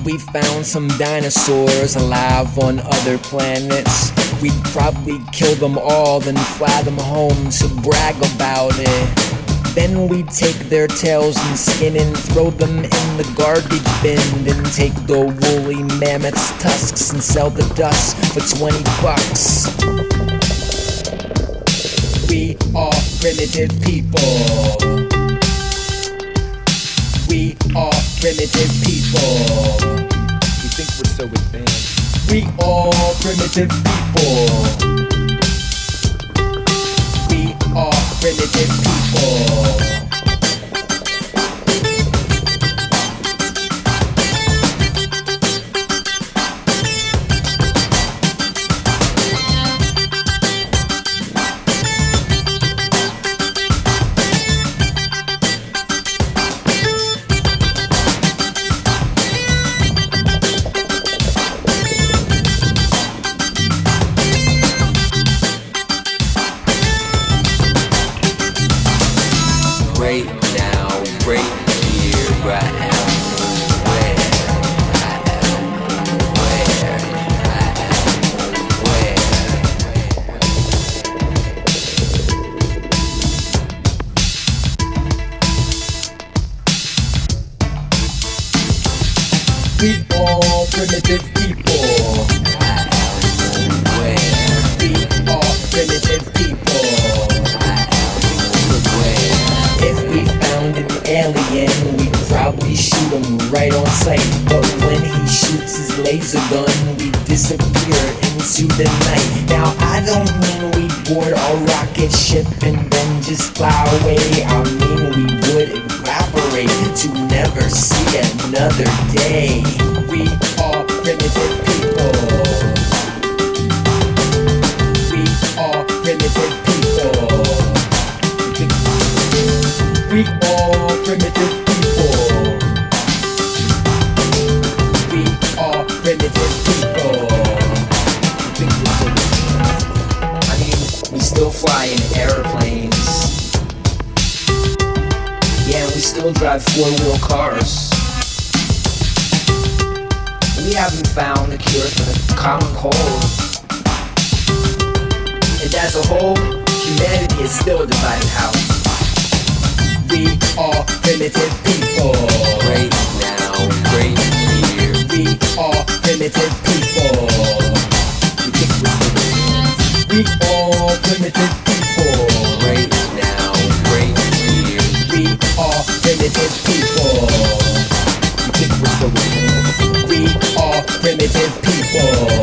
we found some dinosaurs alive on other planets, we'd probably kill them all, then fly them home to brag about it. Then we'd take their tails and skin and throw them in the garbage bin. Then take the woolly mammoth's tusks and sell the dust for $20. We are primitive people. We are primitive people. We think we're so advanced. We are primitive people. We are primitive people. Right now, right here, where I am, where I am, where I am, where. We are primitive people. I am where, We are primitive people. I am where. If we found an alien, we'd probably shoot him right on sight. But when he shoots his laser gun, we disappear into the night. Now I don't mean we board our rocket ship and then just fly away. I mean we would evaporate to never see another day. We are primitive people. We are primitive people. We are primitive people. We are primitive people. I mean, we still fly in airplanes. Yeah, we still drive four-wheel cars. We haven't found the cure for the common cold. And as a whole, humanity is still a divided house. We are primitive people. Right now, right here. We are primitive people. We think we're so advanced. We are primitive people. Right now, right here. We are primitive people. We think we're so advanced. We are primitive people.